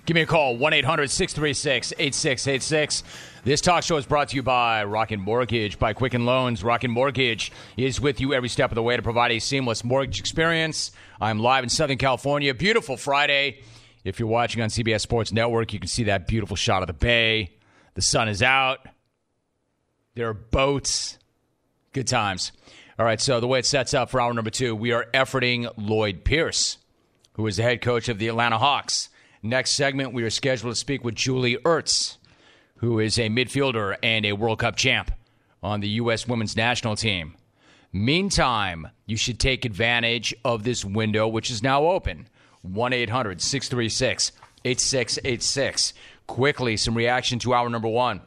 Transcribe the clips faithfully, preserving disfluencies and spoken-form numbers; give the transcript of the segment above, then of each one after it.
Give me a call, one eight hundred six three six eight six eight six. This talk show is brought to you by Rocket Mortgage, by Quicken Loans. Rocket Mortgage is with you every step of the way to provide a seamless mortgage experience. I'm live in Southern California. Beautiful Friday. If you're watching on C B S Sports Network, you can see that beautiful shot of the bay. The sun is out. There are boats. Good times. All right, so the way it sets up for hour number two, we are efforting Lloyd Pierce, who is the head coach of the Atlanta Hawks. Next segment, we are scheduled to speak with Julie Ertz, who is a midfielder and a World Cup champ on the U S women's national team. Meantime, you should take advantage of this window, which is now open. one eight hundred six three six eight six eight six. Quickly, some reaction to hour number one.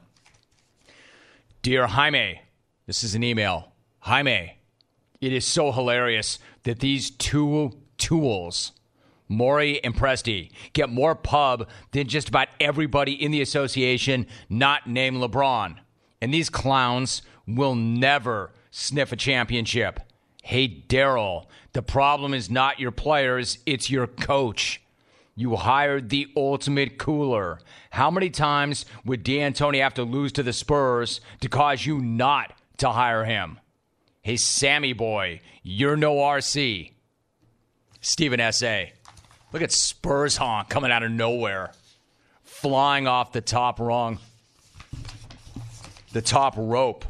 Dear Jaime, this is an email. Jaime, it is so hilarious that these two tools, Maury and Presti, get more pub than just about everybody in the association not named LeBron. And these clowns will never sniff a championship. Hey, Daryl, the problem is not your players, it's your coach. You hired the ultimate cooler. How many times would D'Antoni have to lose to the Spurs to cause you not to hire him? Hey, Sammy boy, you're no R C. Stephen S A. Look at Spurs honk coming out of nowhere. Flying off the top rung. The top rope.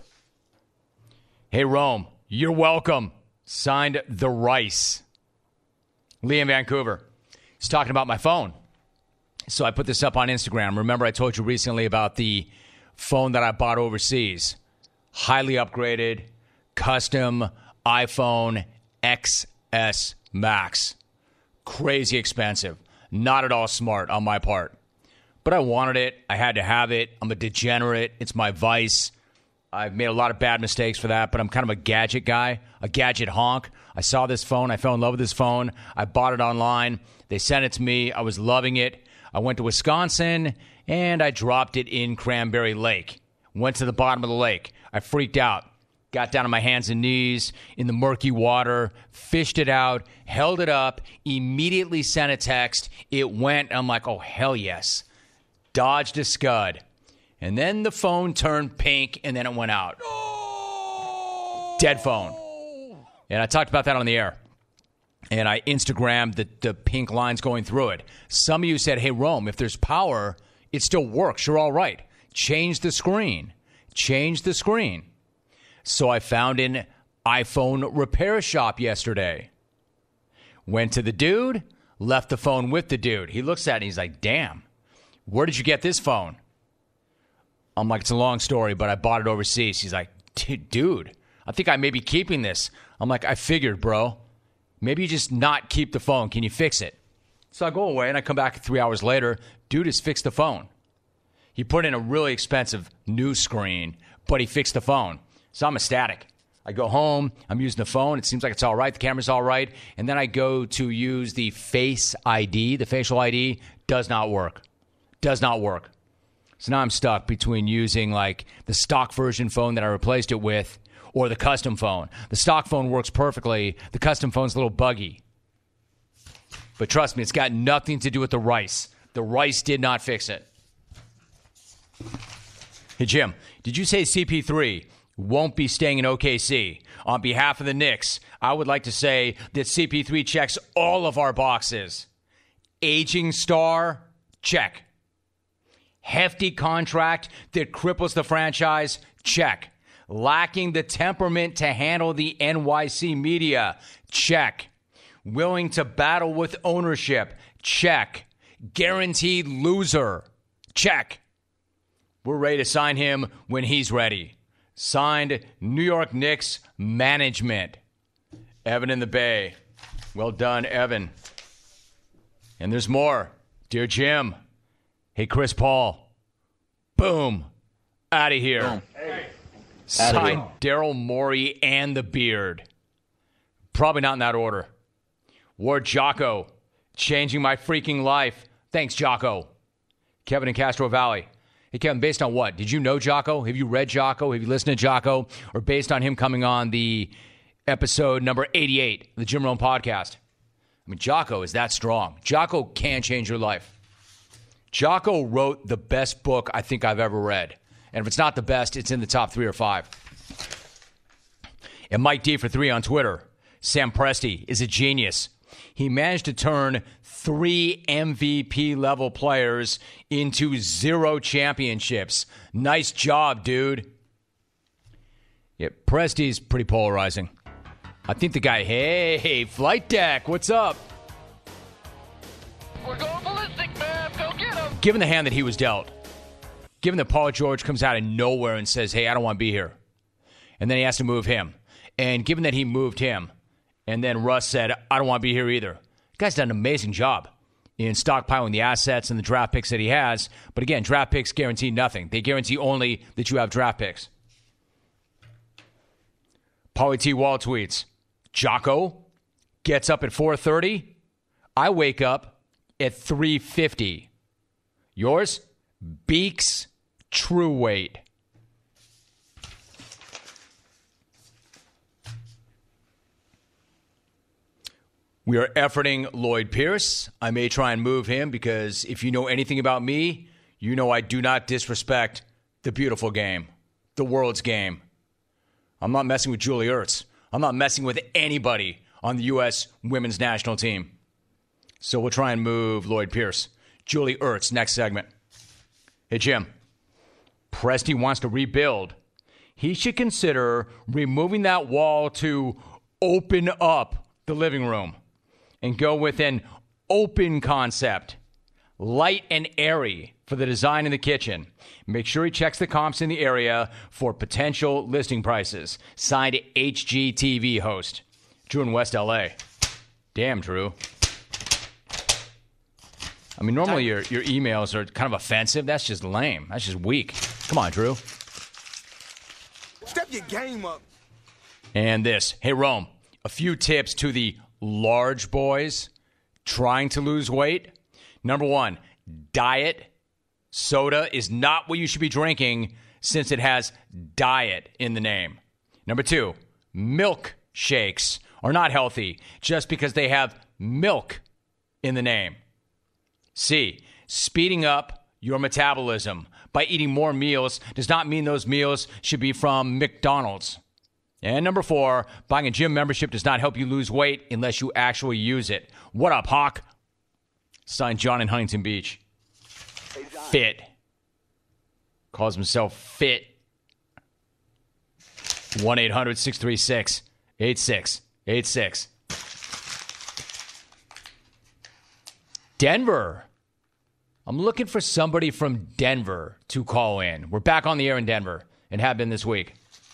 Hey, Rome, you're welcome. Signed The Rice. Lee in Vancouver. He's talking about my phone. So I put this up on Instagram. Remember, I told you recently about the phone that I bought overseas. Highly upgraded, custom iPhone X S Max. Crazy expensive. Not at all smart on my part. But I wanted it. I had to have it. I'm a degenerate. It's my vice. I've made a lot of bad mistakes for that, but I'm kind of a gadget guy, a gadget honk. I saw this phone. I fell in love with this phone. I bought it online. They sent it to me. I was loving it. I went to Wisconsin, and I dropped it in Cranberry Lake. Went to the bottom of the lake. I freaked out. Got down on my hands and knees in the murky water, fished it out, held it up, immediately sent a text. It went. I'm like, oh, hell yes. Dodged a scud. And then the phone turned pink, and then it went out. No! Dead phone. And I talked about that on the air. And I Instagrammed the, the pink lines going through it. Some of you said, hey, Rome, if there's power, it still works. You're all right. Change the screen. Change the screen. So I found an iPhone repair shop yesterday. Went to the dude, left the phone with the dude. He looks at it and he's like, damn, where did you get this phone? I'm like, it's a long story, but I bought it overseas. He's like, dude, I think I may be keeping this. I'm like, I figured, bro. Maybe you just not keep the phone. Can you fix it? So I go away and I come back three hours later. Dude has fixed the phone. He put in a really expensive new screen, but he fixed the phone. So I'm ecstatic. I go home. I'm using the phone. It seems like it's all right. The camera's all right. And then I go to use the Face I D. The facial I D does not work. Does not work. So now I'm stuck between using like the stock version phone that I replaced it with or the custom phone. The stock phone works perfectly. The custom phone's a little buggy. But trust me, it's got nothing to do with the rice. The rice did not fix it. Hey, Jim, did you say C P three won't be staying in O K C? On behalf of the Knicks, I would like to say that C P three checks all of our boxes. Aging star, check. Hefty contract that cripples the franchise, check. Lacking the temperament to handle the N Y C media, check. Willing to battle with ownership, check. Guaranteed loser, check. We're ready to sign him when he's ready. Signed, New York Knicks management. Evan in the Bay. Well done, Evan. And there's more. Dear Jim. Hey, Chris Paul. Boom. Out of here. Boom. Hey. Signed Daryl Morey and the Beard. Probably not in that order. Ward Jocko. Changing my freaking life. Thanks, Jocko. Kevin in Castro Valley. Hey, Kevin, based on what? Did you know Jocko? Have you read Jocko? Have you listened to Jocko? Or based on him coming on the episode number eighty-eight of the Jim Rome podcast? I mean, Jocko is that strong. Jocko can change your life. Jocko wrote the best book I think I've ever read. And if it's not the best, it's in the top three or five. And Mike D for three on Twitter. Sam Presti is a genius. He managed to turn three M V P-level players into zero championships. Nice job, dude. Yeah, Presti's pretty polarizing. I think the guy, hey, Flight Deck, what's up? We're going ballistic, man. Go get him. Given the hand that he was dealt, given that Paul George comes out of nowhere and says, hey, I don't want to be here, and then he has to move him, and given that he moved him, and then Russ said, I don't want to be here either. The guy's done an amazing job in stockpiling the assets and the draft picks that he has. But again, draft picks guarantee nothing. They guarantee only that you have draft picks. Pauly T. Wall tweets, Jocko gets up at four thirty. I wake up at three fifty. Yours? Beaks True Weight. We are efforting Lloyd Pierce. I may try and move him because if you know anything about me, you know I do not disrespect the beautiful game, the world's game. I'm not messing with Julie Ertz. I'm not messing with anybody on the U S women's national team. So we'll try and move Lloyd Pierce. Julie Ertz, next segment. Hey, Jim. Presti wants to rebuild. He should consider removing that wall to open up the living room and go with an open concept, light and airy for the design in the kitchen. Make sure he checks the comps in the area for potential listing prices. Signed H G T V host, Drew in West L A. Damn, Drew. I mean, normally your, your emails are kind of offensive. That's just lame. That's just weak. Come on, Drew. Step your game up. And this. Hey, Rome, a few tips to the large boys trying to lose weight. Number one, diet. Soda is not what you should be drinking since it has diet in the name. Number two, milk shakes are not healthy just because they have milk in the name. C, speeding up your metabolism by eating more meals does not mean those meals should be from McDonald's. And number four, buying a gym membership does not help you lose weight unless you actually use it. What up, Hawk? Signed, John in Huntington Beach. Fit. Calls himself Fit. one eight hundred six three six eight six eight six. Denver. I'm looking for somebody from Denver to call in. We're back on the air in Denver and have been this week.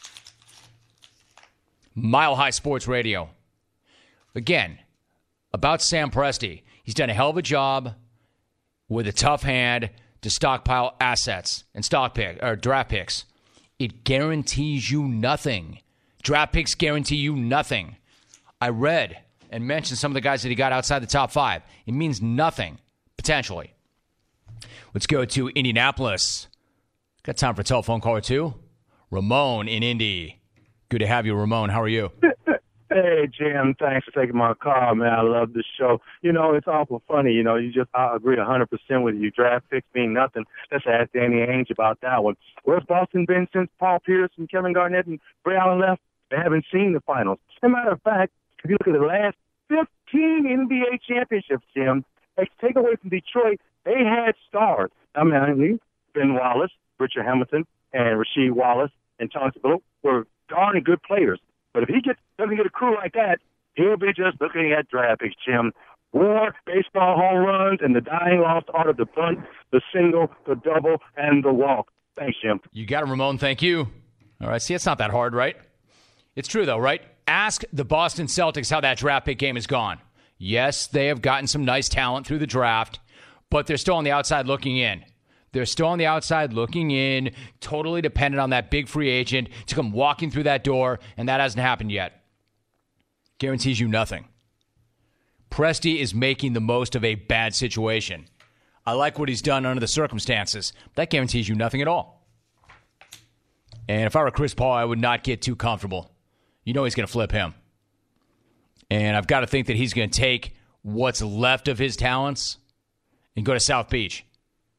Mile High Sports Radio. Again, about Sam Presti. He's done a hell of a job with a tough hand to stockpile assets and stock pick or draft picks. It guarantees you nothing. Draft picks guarantee you nothing. I read and mentioned some of the guys that he got outside the top five. It means nothing, potentially. Let's go to Indianapolis. Got time for a telephone call or two? Ramon in Indy. Good to have you, Ramon. How are you? Hey, Jim. Thanks for taking my call, man. I love this show. You know, it's awful funny. You know, you just, I agree one hundred percent with you. Draft picks mean nothing. Let's ask Danny Ainge about that one. Where's Boston been since Paul Pierce and Kevin Garnett and Ray Allen left? They haven't seen the finals. As a matter of fact, if you look at the last fifteen N B A championships, Jim, take away from Detroit, they had stars. I mean, Ben Wallace, Richard Hamilton, and Rasheed Wallace and Chauncey Billups were darn good players. But if he gets, doesn't get a crew like that, he'll be just looking at draft picks, Jim. War, baseball home runs, and the dying lost art of the bunt, the single, the double, and the walk. Thanks, Jim. You got it, Ramon. Thank you. All right. See, it's not that hard, right? It's true, though, right? Ask the Boston Celtics how that draft pick game has gone. Yes, they have gotten some nice talent through the draft, but they're still on the outside looking in. They're still on the outside looking in, totally dependent on that big free agent to come walking through that door, and that hasn't happened yet. Guarantees you nothing. Presti is making the most of a bad situation. I like what he's done under the circumstances. That guarantees you nothing at all. And if I were Chris Paul, I would not get too comfortable. You know he's going to flip him. And I've got to think that he's going to take what's left of his talents and go to South Beach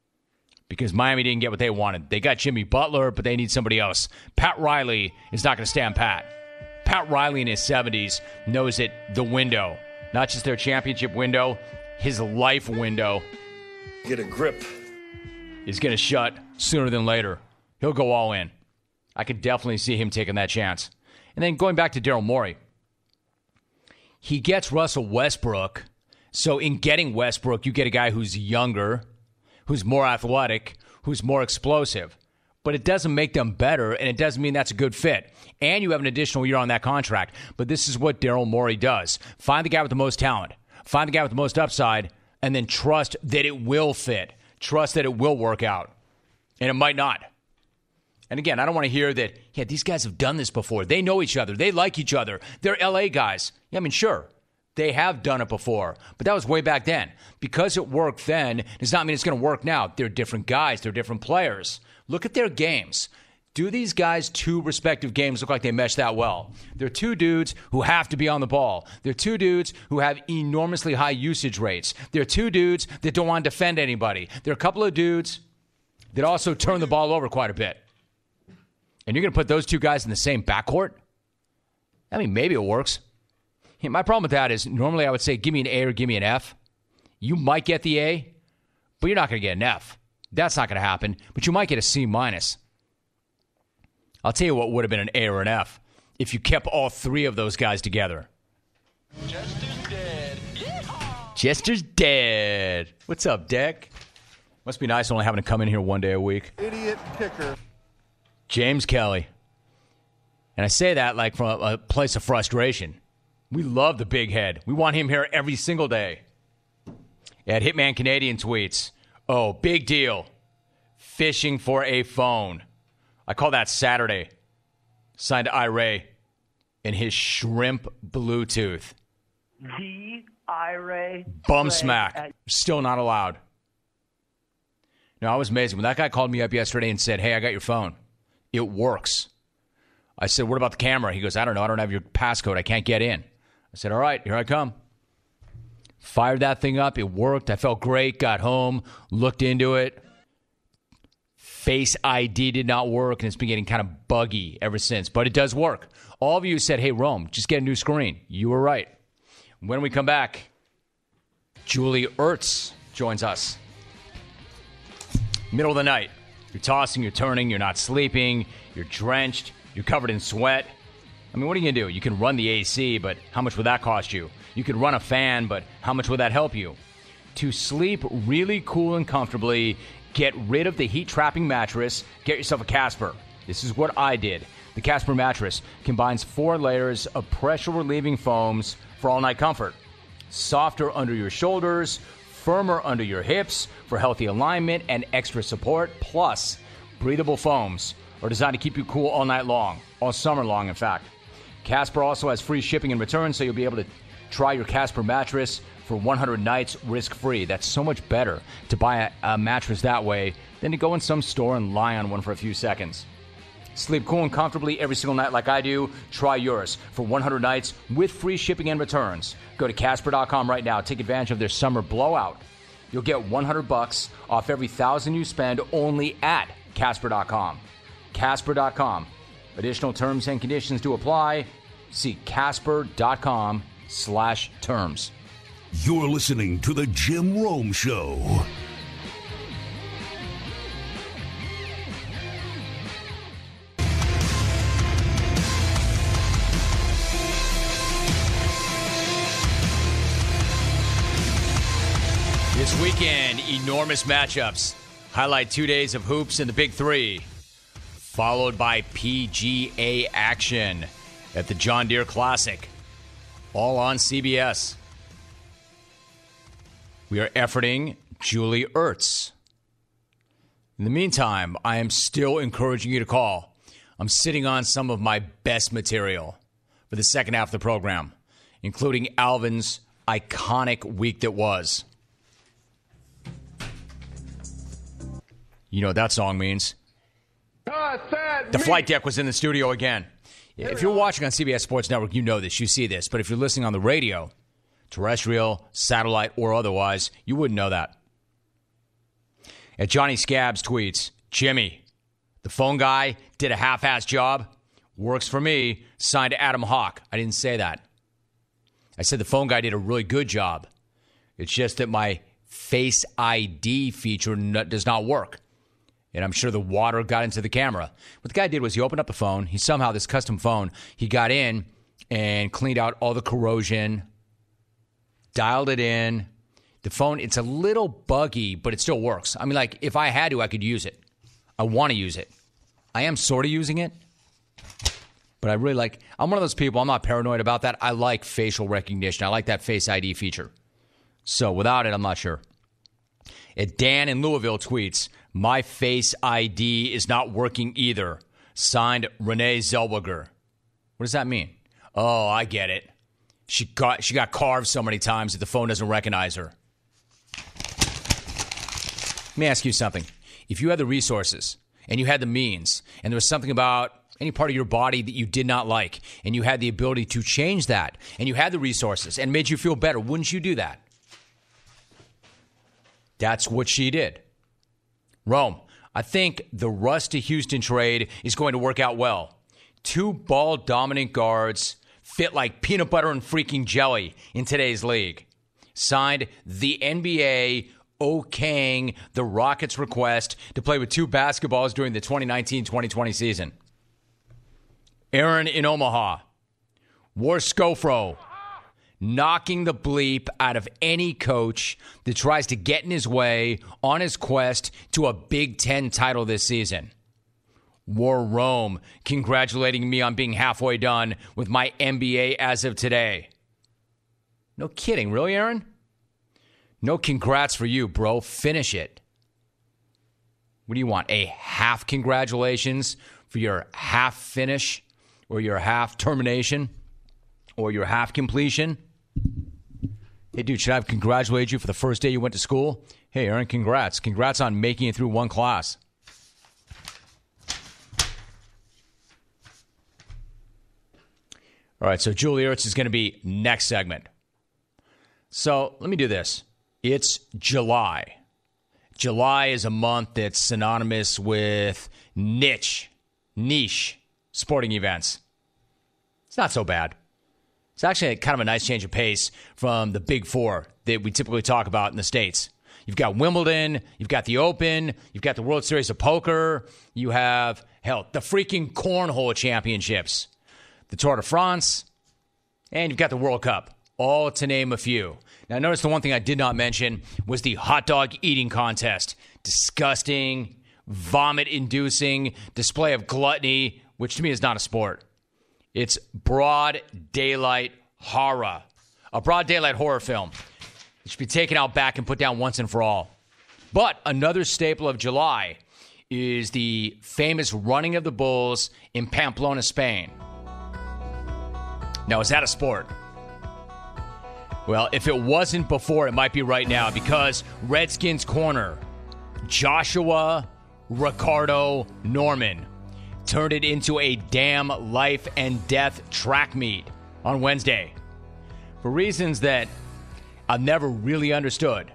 because Miami didn't get what they wanted. They got Jimmy Butler, but they need somebody else. Pat Riley is not going to stand pat. Pat Riley in his seventies knows that the window, not just their championship window, his life window, get a grip, is going to shut sooner than later. He'll go all in. I could definitely see him taking that chance. And then going back to Daryl Morey, he gets Russell Westbrook. So in getting Westbrook, you get a guy who's younger, who's more athletic, who's more explosive. But it doesn't make them better, and it doesn't mean that's a good fit. And you have an additional year on that contract. But this is what Daryl Morey does. Find the guy with the most talent. Find the guy with the most upside, and then trust that it will fit. Trust that it will work out. And it might not. And again, I don't want to hear that, yeah, these guys have done this before. They know each other. They like each other. They're L A guys. Yeah, I mean, sure. They have done it before, but that was way back then. Because it worked then does not mean it's going to work now. They're different guys. They're different players. Look at their games. Do these guys' two respective games look like they mesh that well? They're two dudes who have to be on the ball. They're two dudes who have enormously high usage rates. They're two dudes that don't want to defend anybody. They're a couple of dudes that also turn the ball over quite a bit. And you're going to put those two guys in the same backcourt? I mean, maybe it works. My problem with that is normally I would say give me an A or give me an F. You might get the A, but you're not going to get an F. That's not going to happen, but you might get a C minus. I'll tell you what would have been an A or an F if you kept all three of those guys together. Jester's dead. Yeehaw! Jester's dead. What's up, Deck? Must be nice only having to come in here one day a week. idiot kicker. James Kelly. And I say that like from a, a place of frustration. We love the big head. We want him here every single day. At Hitman Canadian tweets, oh, big deal. Fishing for a phone. I call that Saturday. Signed Iray and his shrimp Bluetooth. The Iray. Bum smack. At- Still not allowed. No, I was amazed. When that guy called me up yesterday and said, hey, I got your phone. It works. I said, what about the camera? He goes, I don't know. I don't have your passcode. I can't get in. I said, all right, here I come. Fired that thing up. It worked. I felt great. Got home, looked into it. Face I D did not work, and it's been getting kind of buggy ever since. But it does work. All of you said, hey, Rome, just get a new screen. You were right. When we come back, Julie Ertz joins us. Middle of the night. You're tossing, you're turning, you're not sleeping, you're drenched, you're covered in sweat. I mean, what are you going to do? You can run the A C, but how much would that cost you? You could run a fan, but how much would that help you? To sleep really cool and comfortably, get rid of the heat-trapping mattress, get yourself a Casper. This is what I did. The Casper mattress combines four layers of pressure-relieving foams for all-night comfort. Softer under your shoulders, firmer under your hips for healthy alignment and extra support, plus breathable foams are designed to keep you cool all night long, all summer long, in fact. Casper also has free shipping and returns, so you'll be able to try your Casper mattress for one hundred nights risk-free. That's so much better to buy a, a mattress that way than to go in some store and lie on one for a few seconds. Sleep cool and comfortably every single night like I do. Try yours for one hundred nights with free shipping and returns. Go to Casper dot com right now. Take advantage of their summer blowout. You'll get one hundred bucks off every thousand you spend only at Casper dot com. Casper dot com. Additional terms and conditions to apply. See Casper dot com slash terms. You're listening to The Jim Rome Show. This weekend, enormous matchups. Highlight two days of hoops in the Big Three, followed by P G A action at the John Deere Classic, all on C B S. We are efforting Julie Ertz. In the meantime, I am still encouraging you to call. I'm sitting on some of my best material for the second half of the program, including Alvin's iconic week that was. You know what that song means. The flight deck was in the studio again. If you're watching on C B S Sports Network, you know this. You see this. But if you're listening on the radio, terrestrial, satellite, or otherwise, you wouldn't know that. At Johnny Scabs tweets, Jimmy, the phone guy did a half-ass job. Works for me. Signed Adam Hawk. I didn't say that. I said the phone guy did a really good job. It's just that my Face I D feature n- does not work. And I'm sure the water got into the camera. What the guy did was he opened up the phone. He somehow, this custom phone, he got in and cleaned out all the corrosion, dialed it in. The phone, it's a little buggy, but it still works. I mean, like, if I had to, I could use it. I want to use it. I am sort of using it. But I really like, I'm one of those people, I'm not paranoid about that. I like facial recognition. I like that Face I D feature. So without it, I'm not sure. At Dan in Louisville tweets, my Face I D is not working either. Signed Renee Zellweger. What does that mean? Oh, I get it. She got she got carved so many times that the phone doesn't recognize her. Let me ask you something. If you had the resources and you had the means and there was something about any part of your body that you did not like and you had the ability to change that and you had the resources and made you feel better, wouldn't you do that? That's what she did. Rome, I think the Russ to Houston trade is going to work out well. Two ball-dominant guards fit like peanut butter and freaking jelly in today's league. Signed, the N B A okaying the Rockets' request to play with two basketballs during the twenty nineteen twenty twenty season. Aaron in Omaha. War Scofro. Knocking the bleep out of any coach that tries to get in his way on his quest to a Big Ten title this season. War Rome, congratulating me on being halfway done with my N B A as of today. No kidding, really, Aaron? No congrats for you, bro. Finish it. What do you want, a half congratulations for your half finish or your half termination or your half completion? Hey, dude, should I have congratulated you for the first day you went to school? Hey, Aaron, congrats. Congrats on making it through one class. All right, so Julie Ertz is going to be next segment. So let me do this. It's July. July is a month that's synonymous with niche, niche sporting events. It's not so bad. It's actually kind of a nice change of pace from the big four that we typically talk about in the States. You've got Wimbledon, you've got the Open, you've got the World Series of Poker, you have, hell, the freaking Cornhole Championships, the Tour de France, and you've got the World Cup, all to name a few. Now, notice the one thing I did not mention was the hot dog eating contest. Disgusting, vomit-inducing display of gluttony, which to me is not a sport. It's broad daylight horror, a broad daylight horror film. It should be taken out back and put down once and for all. But another staple of July is the famous running of the bulls in Pamplona, Spain. Now, is that a sport? Well, if it wasn't before, it might be right now because Redskins corner Joshua Ricardo Norman turned it into a damn life and death track meet on Wednesday for reasons that I've never really understood.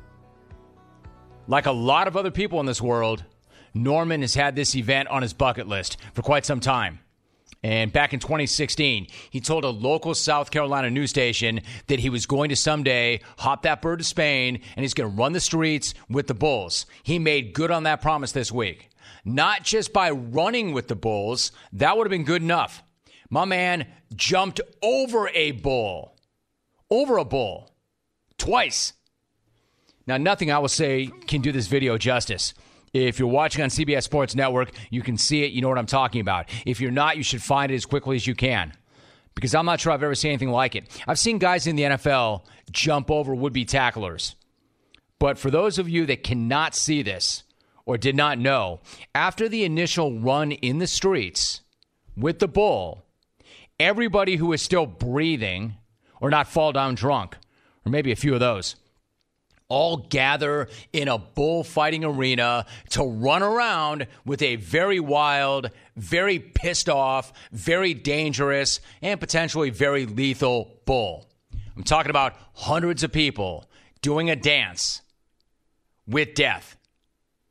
Like a lot of other people in this world, Norman has had this event on his bucket list for quite some time. And back in twenty sixteen, he told a local South Carolina news station that he was going to someday hop that bird to Spain and he's going to run the streets with the Bulls. He made good on that promise this week. Not just by running with the Bulls, that would have been good enough. My man jumped over a bull. Over a bull. Twice. Now, nothing I will say can do this video justice. If you're watching on C B S Sports Network, you can see it. You know what I'm talking about. If you're not, you should find it as quickly as you can. Because I'm not sure I've ever seen anything like it. I've seen guys in the N F L jump over would-be tacklers. But for those of you that cannot see this or did not know, after the initial run in the streets with the bull, everybody who is still breathing or not fall down drunk, or maybe a few of those, all gather in a bullfighting arena to run around with a very wild, very pissed off, very dangerous, and potentially very lethal bull. I'm talking about hundreds of people doing a dance with death.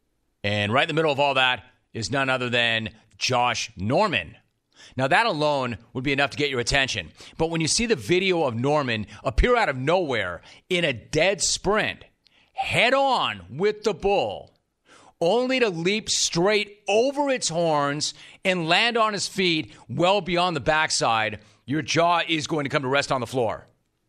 And right in the middle of all that is none other than Josh Norman. Now, that alone would be enough to get your attention. But when you see the video of Norman appear out of nowhere in a dead sprint, head on with the bull, only to leap straight over its horns and land on his feet well beyond the backside, your jaw is going to come to rest on the floor.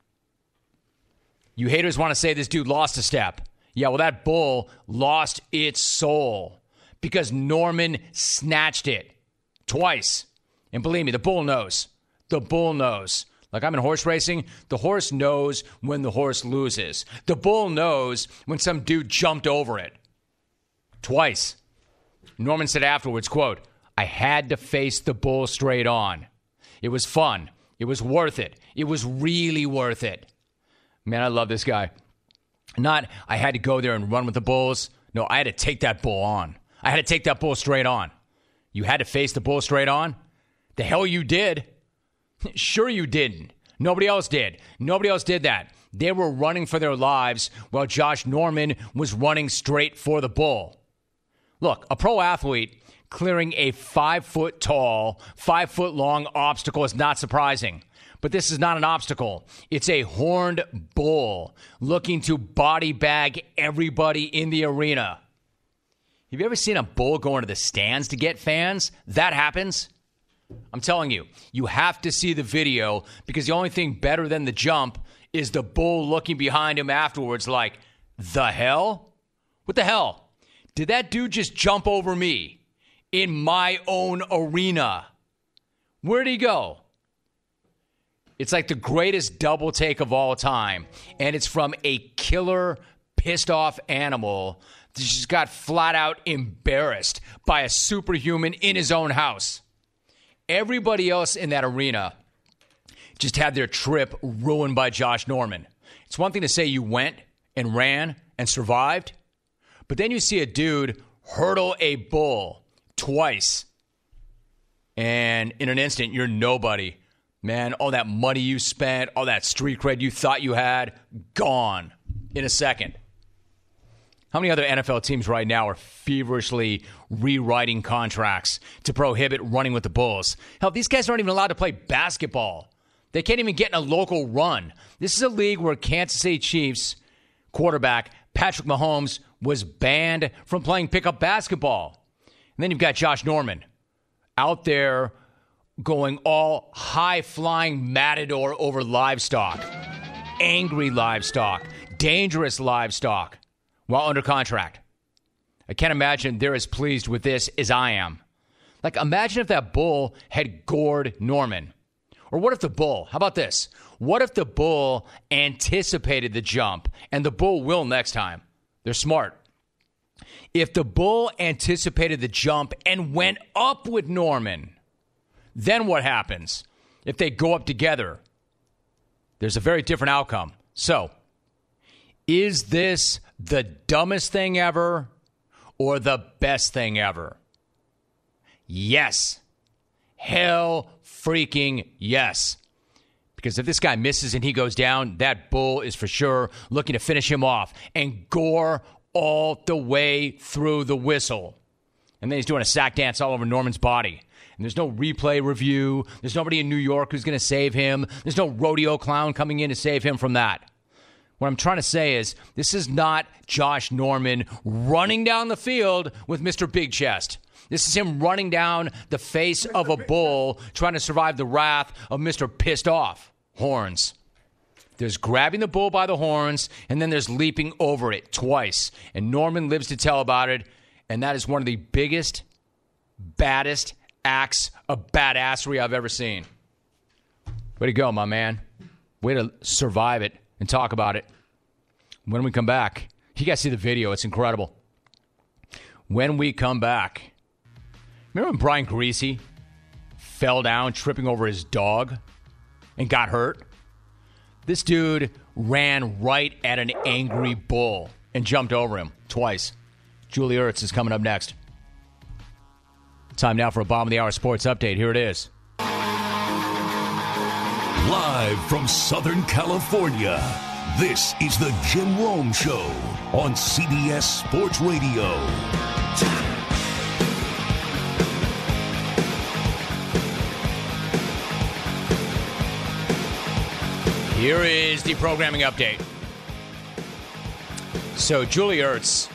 You haters want to say this dude lost a step. Yeah, well, that bull lost its soul because Norman snatched it twice. And believe me, the bull knows. The bull knows. Like I'm in horse racing, the horse knows when the horse loses. The bull knows when some dude jumped over it. Twice. Norman said afterwards, quote, I had to face the bull straight on. It was fun. It was worth it. It was really worth it. Man, I love this guy. Not, I had to go there and run with the bulls. No, I had to take that bull on. I had to take that bull straight on. You had to face the bull straight on? The hell you did. Sure you didn't. Nobody else did. Nobody else did that. They were running for their lives while Josh Norman was running straight for the bull. Look, a pro athlete clearing a five-foot-tall, five-foot-long obstacle is not surprising. But this is not an obstacle. It's a horned bull looking to body bag everybody in the arena. Have you ever seen a bull go into the stands to get fans? That happens. I'm telling you, you have to see the video because the only thing better than the jump is the bull looking behind him afterwards like, the hell? What the hell? Did that dude just jump over me in my own arena? Where'd he go? It's like the greatest double take of all time, and it's from a killer, pissed-off animal that just got flat-out embarrassed by a superhuman in his own house. Everybody else in that arena just had their trip ruined by Josh Norman. It's one thing to say you went and ran and survived, but then you see a dude hurdle a bull twice, and in an instant, you're nobody. Man, all that money you spent, all that street cred you thought you had, gone in a second. How many other N F L teams right now are feverishly rewriting contracts to prohibit running with the Bulls? Hell, these guys aren't even allowed to play basketball. They can't even get in a local run. This is a league where Kansas City Chiefs quarterback Patrick Mahomes was banned from playing pickup basketball. And then you've got Josh Norman out there going all high-flying matador over livestock, angry livestock, dangerous livestock, while under contract. I can't imagine they're as pleased with this as I am. Like, imagine if that bull had gored Norman. Or what if the bull, how about this? What if the bull anticipated the jump, and the bull will next time? They're smart. If the bull anticipated the jump and went up with Norman, then what happens if they go up together? There's a very different outcome. So, is this the dumbest thing ever or the best thing ever? Yes. Hell freaking yes. Because if this guy misses and he goes down, that bull is for sure looking to finish him off and gore all the way through the whistle. And then he's doing a sack dance all over Norman's body. And there's no replay review. There's nobody in New York who's going to save him. There's no rodeo clown coming in to save him from that. What I'm trying to say is this is not Josh Norman running down the field with Mister Big Chest. This is him running down the face of a bull trying to survive the wrath of Mister Pissed Off Horns. There's grabbing the bull by the horns, and then there's leaping over it twice. And Norman lives to tell about it, and that is one of the biggest, baddest acts of badassery I've ever seen. Way to go, my man. Way to survive it and talk about it. When we come back, you guys see the video. It's incredible. When we come back, remember when Brian Griese fell down tripping over his dog and got hurt? This dude ran right at an angry bull and jumped over him twice. Julie Ertz is coming up next. Time now for a Bottom of the Hour Sports Update. Here it is. Live from Southern California, this is the Jim Rome Show on C B S Sports Radio. Here is the programming update. So Julie Ertz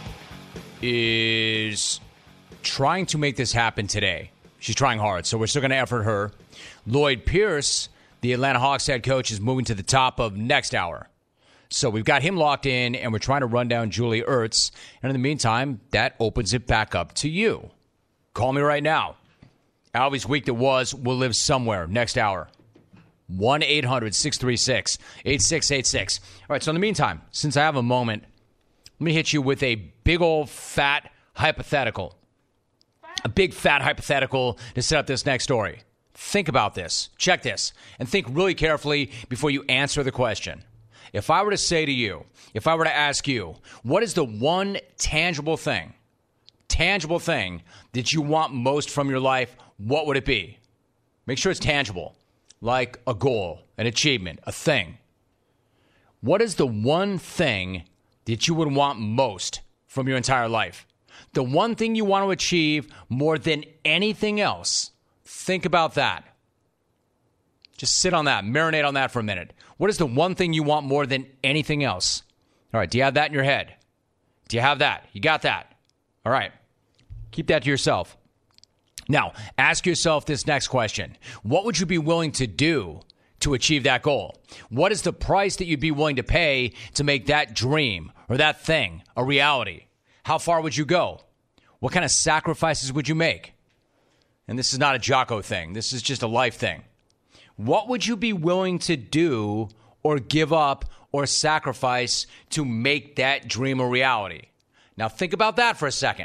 is trying to make this happen today. She's trying hard, so we're still going to effort her. Lloyd Pierce, the Atlanta Hawks head coach, is moving to the top of next hour. So we've got him locked in, and we're trying to run down Julie Ertz. And in the meantime, that opens it back up to you. Call me right now. Albie's Week That Was will live somewhere next hour. one eight hundred six three six eight six eight six. All right, so in the meantime, since I have a moment, let me hit you with a big old fat hypothetical. A big fat hypothetical to set up this next story. Think about this. Check this. And think really carefully before you answer the question. If I were to say to you, if I were to ask you, what is the one tangible thing, tangible thing that you want most from your life, what would it be? Make sure it's tangible. Like a goal, an achievement, a thing. What is the one thing that you would want most from your entire life? The one thing you want to achieve more than anything else. Think about that. Just sit on that, marinate on that for a minute. What is the one thing you want more than anything else? All right, do you have that in your head? Do you have that? You got that? All right, keep that to yourself. Now, ask yourself this next question. What would you be willing to do to achieve that goal? What is the price that you'd be willing to pay to make that dream or that thing a reality? How far would you go? What kind of sacrifices would you make? And this is not a Jocko thing. This is just a life thing. What would you be willing to do or give up or sacrifice to make that dream a reality? Now, think about that for a second.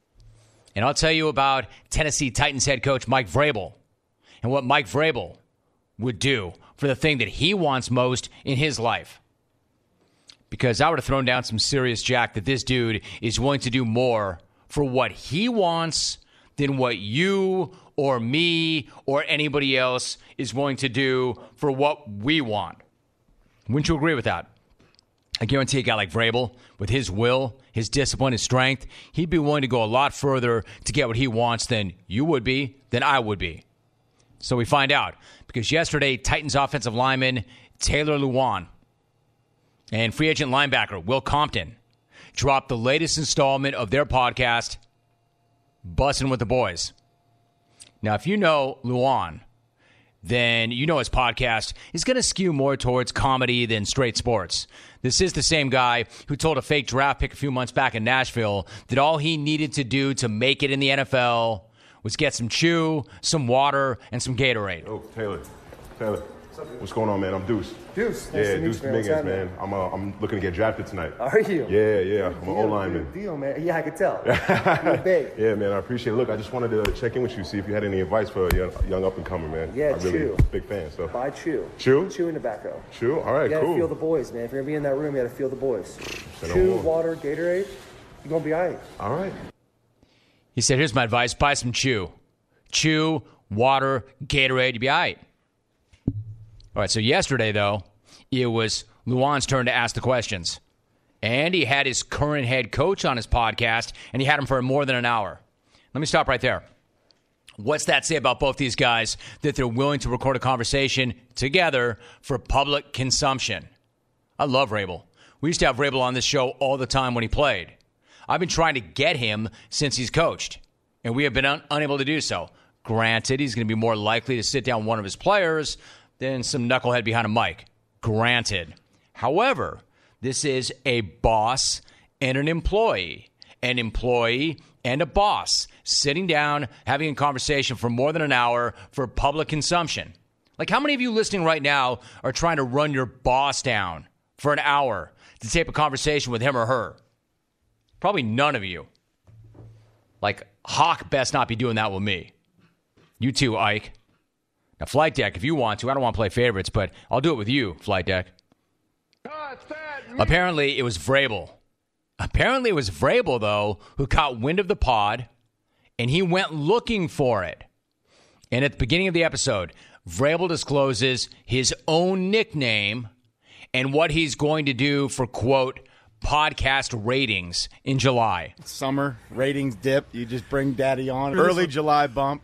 And I'll tell you about Tennessee Titans head coach Mike Vrabel and what Mike Vrabel would do for the thing that he wants most in his life. Because I would have thrown down some serious jack that this dude is willing to do more for what he wants than what you or me or anybody else is willing to do for what we want. Wouldn't you agree with that? I guarantee a guy like Vrabel, with his will, his discipline, his strength, he'd be willing to go a lot further to get what he wants than you would be, than I would be. So we find out. Because yesterday, Titans offensive lineman Taylor Lewan and free agent linebacker Will Compton dropped the latest installment of their podcast, Bussin' with the Boys. Now, if you know Lewan, then you know his podcast is going to skew more towards comedy than straight sports. This is the same guy who told a fake draft pick a few months back in Nashville that all he needed to do to make it in the N F L was get some chew, some water, and some Gatorade. Oh, Taylor. Taylor. What's going on, man? I'm Deuce. Deuce. Nice yeah, to meet Deuce you, man. Dominguez, man. I'm uh, I'm looking to get drafted tonight. Are you? Yeah, yeah. I'm an O-lineman. Good deal, man. Yeah, I could tell. You're big. Yeah, man. I appreciate it. Look, I just wanted to check in with you, see if you had any advice for a young, young up-and-comer, man. Yeah, I'm really chew. big fan. So. Buy chew. Chew? Chewing tobacco. Chew? All right, you gotta cool. feel the boys, man. If you're going to be in that room, you got to feel the boys. Say Chew, no more. water, Gatorade. You're going to be all right. All right. He said, here's my advice. Buy some chew. Chew, water, Gatorade. You'll be all right. All right, so yesterday, though, it was Luan's turn to ask the questions. And he had his current head coach on his podcast, and he had him for more than an hour. Let me stop right there. What's that say about both these guys that they're willing to record a conversation together for public consumption? I love Vrabel. We used to have Vrabel on this show all the time when he played. I've been trying to get him since he's coached, and we have been un- unable to do so. Granted, he's going to be more likely to sit down one of his players than some knucklehead behind a mic. Granted. However, this is a boss and an employee. An employee and a boss sitting down, having a conversation for more than an hour for public consumption. Like, how many of you listening right now are trying to run your boss down for an hour to tape a conversation with him or her? Probably none of you. Like, Hawk best not be doing that with me. You too, Ike. Now, Flight Deck, if you want to, I don't want to play favorites, but I'll do it with you, Flight Deck. Apparently, it was Vrabel. Apparently, it was Vrabel, though, who caught wind of the pod, and he went looking for it. And at the beginning of the episode, Vrabel discloses his own nickname and what he's going to do for, quote, podcast ratings in July? Summer ratings dip. You just bring daddy on. Early July bump.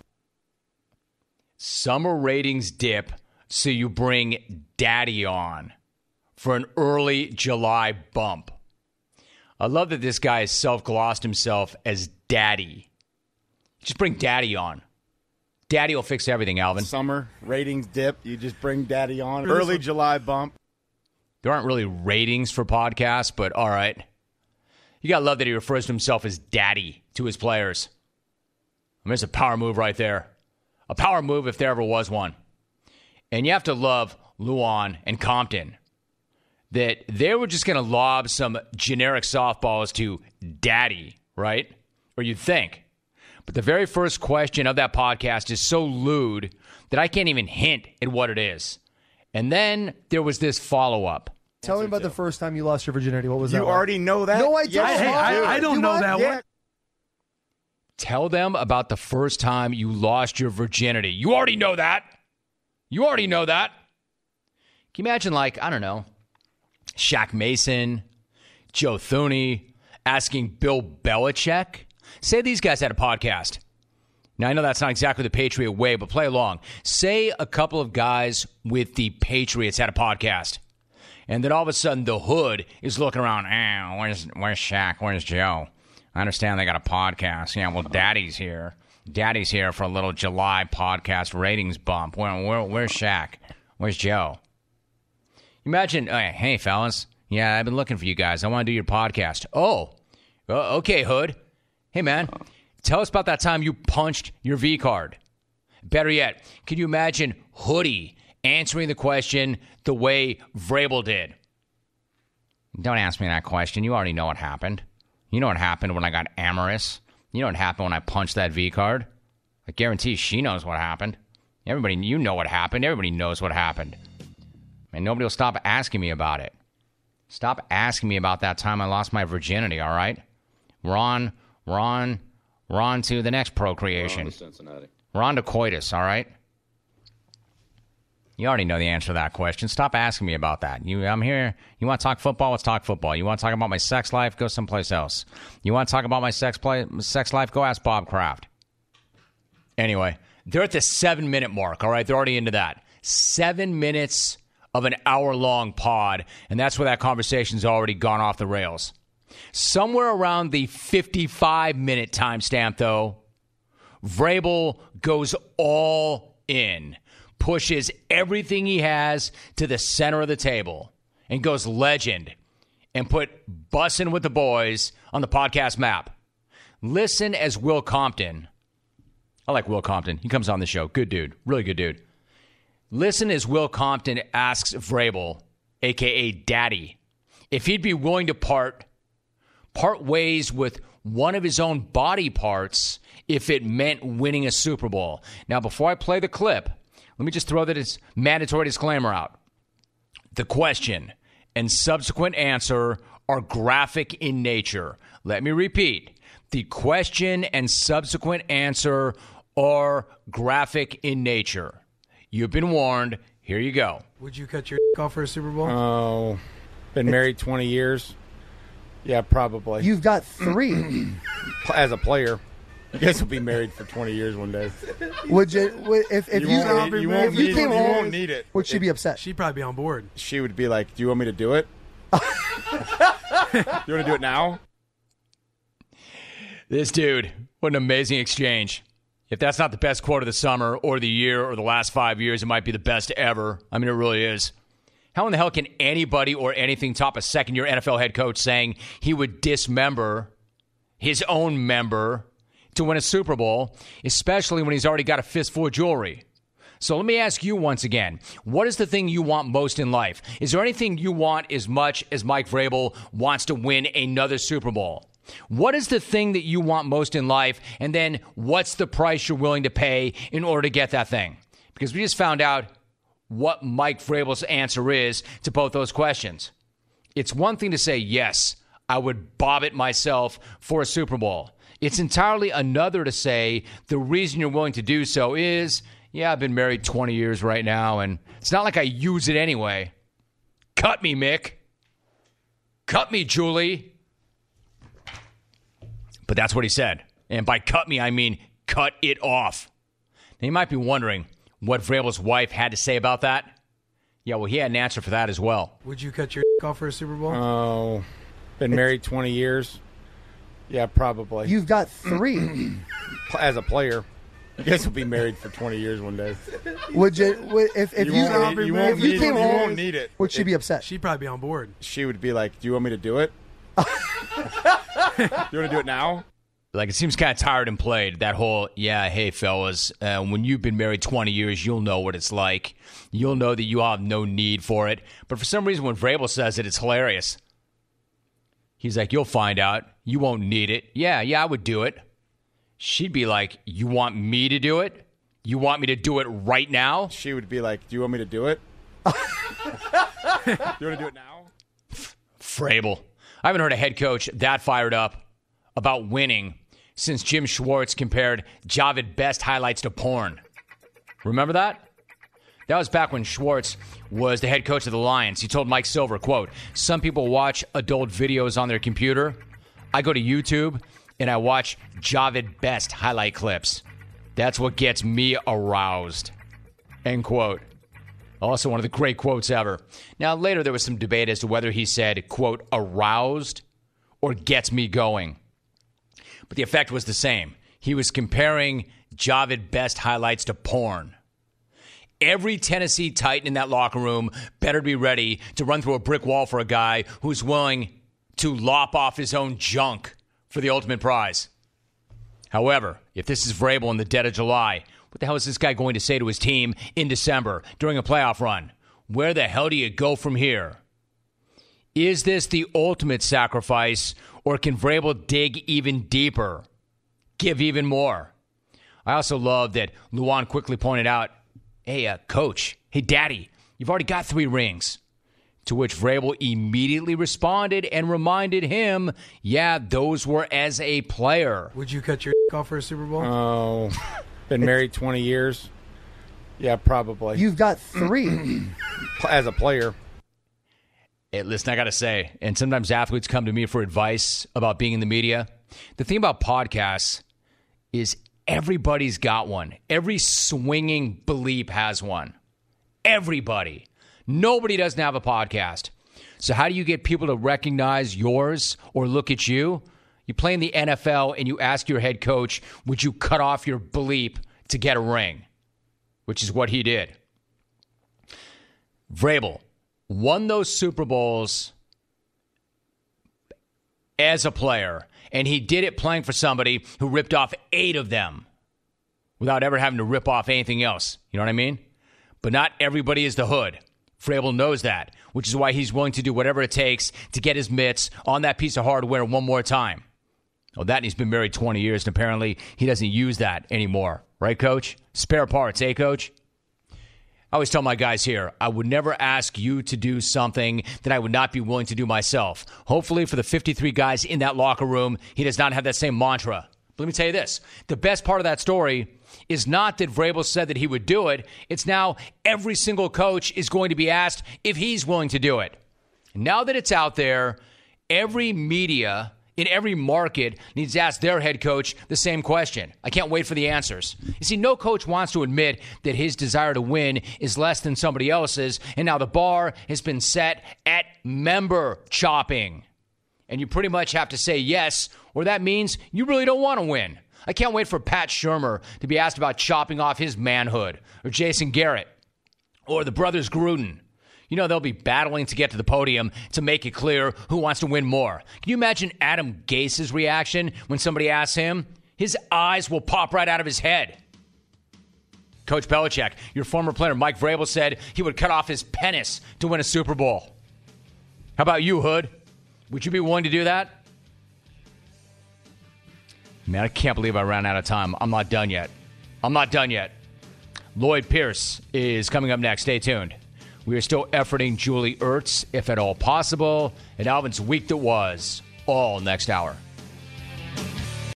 Summer ratings dip, so you bring daddy on for an early July bump. I love that this guy has self-glossed himself as daddy. Just bring daddy on. Daddy will fix everything, Alvin. Summer ratings dip. You just bring daddy on. Early July bump. There aren't really ratings for podcasts, but all right. You got to love that he refers to himself as daddy to his players. I mean, it's a power move right there. A power move if there ever was one. And you have to love Luan and Compton, that they were just going to lob some generic softballs to daddy, right? Or you'd think. But the very first question of that podcast is so lewd that I can't even hint at what it is. And then there was this follow-up. Tell me about the first time you lost your virginity. What was that? You like? already know that? No, I don't. Yes, Hey, you do. I, I don't You know what? that Yeah. one. Tell them about the first time you lost your virginity. You already know that. You already know that. Can you imagine, like, I don't know, Shaq Mason, Joe Thuney, asking Bill Belichick? Say these guys had a podcast. Now, I know that's not exactly the Patriot way, but play along. Say a couple of guys with the Patriots had a podcast. And then all of a sudden, the hood is looking around. Eh, where's, where's Shaq? Where's Joe? I understand they got a podcast. Yeah, well, Daddy's here. Daddy's here for a little July podcast ratings bump. Where, where, where's Shaq? Where's Joe? Imagine, uh, hey, fellas. Yeah, I've been looking for you guys. I want to do your podcast. Oh, uh, okay, hood. Hey, man, tell us about that time you punched your V card. Better yet, can you imagine Hoodie answering the question the way Vrabel did? Don't ask me that question. You already know what happened. You know what happened when I got amorous. You know what happened when I punched that V card. I guarantee she knows what happened. Everybody, you know what happened. Everybody knows what happened. And nobody will stop asking me about it. Stop asking me about that time I lost my virginity, all right? We're on, we're on, we're on to the next procreation. We're on to Cincinnati. We're on to coitus, all right? You already know the answer to that question. Stop asking me about that. You, I'm here. You want to talk football? Let's talk football. You want to talk about my sex life? Go someplace else. You want to talk about my sex play, sex life? Go ask Bob Kraft. Anyway, they're at the seven-minute mark, all right? They're already into that. Seven minutes of an hour-long pod, and that's where that conversation's already gone off the rails. Somewhere around the fifty-five minute timestamp, though, Vrabel goes all in, pushes everything he has to the center of the table, and goes legend, and put Bussin' with the Boys on the podcast map. Listen as Will Compton, I like Will Compton. He comes on the show. Good dude. Really good dude. Listen as Will Compton asks Vrabel, a k a. Daddy, if he'd be willing to part part ways with one of his own body parts if it meant winning a Super Bowl. Now, before I play the clip, let me just throw this mandatory disclaimer out. The question and subsequent answer are graphic in nature. Let me repeat. The question and subsequent answer are graphic in nature. You've been warned. Here you go. Would you cut your off for a Super Bowl? Oh, been married twenty years. Yeah, probably. You've got three. As a player, I guess I'll be married for twenty years one day. Would you? Would, if if You you, won't need- you won't if you need- came you home, won't need it. Would she be upset? She'd probably be on board. She would be like, "Do you want me to do it? You want to do it now?" This dude, what an amazing exchange. If that's not the best quote of the summer or the year or the last five years, it might be the best ever. I mean, it really is. How in the hell can anybody or anything top a second-year N F L head coach saying he would dismember his own member to win a Super Bowl, especially when he's already got a fistful of jewelry? So let me ask you once again, what is the thing you want most in life? Is there anything you want as much as Mike Vrabel wants to win another Super Bowl? What is the thing that you want most in life? And then what's the price you're willing to pay in order to get that thing? Because we just found out what Mike Vrabel's answer is to both those questions. It's one thing to say, yes, I would bob it myself for a Super Bowl. It's entirely another to say the reason you're willing to do so is, yeah, I've been married twenty years right now, and it's not like I use it anyway. Cut me, Mick. Cut me, Julie. But that's what he said. And by cut me, I mean cut it off. Now, you might be wondering what Vrabel's wife had to say about that. Yeah, well, he had an answer for that as well. Would you cut your off for a Super Bowl? Oh, been married twenty years. Yeah, probably. You've got three. As a player. I guess we'll be married for twenty years one day. Would you, would, if, if You you, won't need- you won't if you need- came you home, won't need it. would she be upset? She'd probably be on board. She would be like, do you want me to do it? Do you want to do it now? Like, it seems kind of tired and played, that whole, yeah, hey, fellas, uh, when you've been married twenty years, you'll know what it's like. You'll know that you have no need for it. But for some reason, when Vrabel says it, it's hilarious. He's like, you'll find out. You won't need it. Yeah, yeah, I would do it. She'd be like, you want me to do it? You want me to do it right now? She would be like, do you want me to do it? Do you want to do it now? Vrabel. I haven't heard a head coach that fired up about winning since Jim Schwartz compared Javid Best highlights to porn. Remember that? That was back when Schwartz was the head coach of the Lions. He told Mike Silver, quote, some people watch adult videos on their computer. I go to YouTube and I watch Javid Best highlight clips. That's what gets me aroused. End quote. Also one of the great quotes ever. Now, later there was some debate as to whether he said, quote, aroused or gets me going. But the effect was the same. He was comparing Javid Best highlights to porn. Every Tennessee Titan in that locker room better be ready to run through a brick wall for a guy who's willing to lop off his own junk for the ultimate prize. However, if this is Vrabel in the dead of July, what the hell is this guy going to say to his team in December during a playoff run? Where the hell do you go from here? Is this the ultimate sacrifice, or can Vrabel dig even deeper, give even more? I also love that Luan quickly pointed out, hey, uh, coach, hey, daddy, you've already got three rings. To which Vrabel immediately responded and reminded him, yeah, those were as a player. Would you cut your off for a Super Bowl? Oh, been married twenty years. Yeah, probably. You've got three. As a player. Hey, listen, I got to say, and sometimes athletes come to me for advice about being in the media. The thing about podcasts is everybody's got one. Every swinging bleep has one. Everybody. Nobody doesn't have a podcast. So how do you get people to recognize yours or look at you? You play in the N F L and you ask your head coach, would you cut off your bleep to get a ring? Which is what he did. Vrabel won those Super Bowls as a player, and he did it playing for somebody who ripped off eight of them without ever having to rip off anything else. You know what I mean? But not everybody is the hood. Vrabel knows that, which is why he's willing to do whatever it takes to get his mitts on that piece of hardware one more time. Oh, that and he's been married twenty years, and apparently he doesn't use that anymore. Right, Coach? Spare parts, eh, Coach? I always tell my guys here, I would never ask you to do something that I would not be willing to do myself. Hopefully for the fifty-three guys in that locker room, he does not have that same mantra. But let me tell you this. The best part of that story is not that Vrabel said that he would do it. It's now every single coach is going to be asked if he's willing to do it. Now that it's out there, every media in every market needs to ask their head coach the same question. I can't wait for the answers. You see, no coach wants to admit that his desire to win is less than somebody else's, and now the bar has been set at member chopping. And you pretty much have to say yes, or that means you really don't want to win. I can't wait for Pat Shurmur to be asked about chopping off his manhood, or Jason Garrett, or the brothers Gruden. You know, they'll be battling to get to the podium to make it clear who wants to win more. Can you imagine Adam Gase's reaction when somebody asks him? His eyes will pop right out of his head. Coach Belichick, your former player Mike Vrabel said he would cut off his penis to win a Super Bowl. How about you, Hood? Would you be willing to do that? Man, I can't believe I ran out of time. I'm not done yet. I'm not done yet. Lloyd Pierce is coming up next. Stay tuned. We are still efforting Julie Ertz, if at all possible, and Alvin's week that was, all next hour.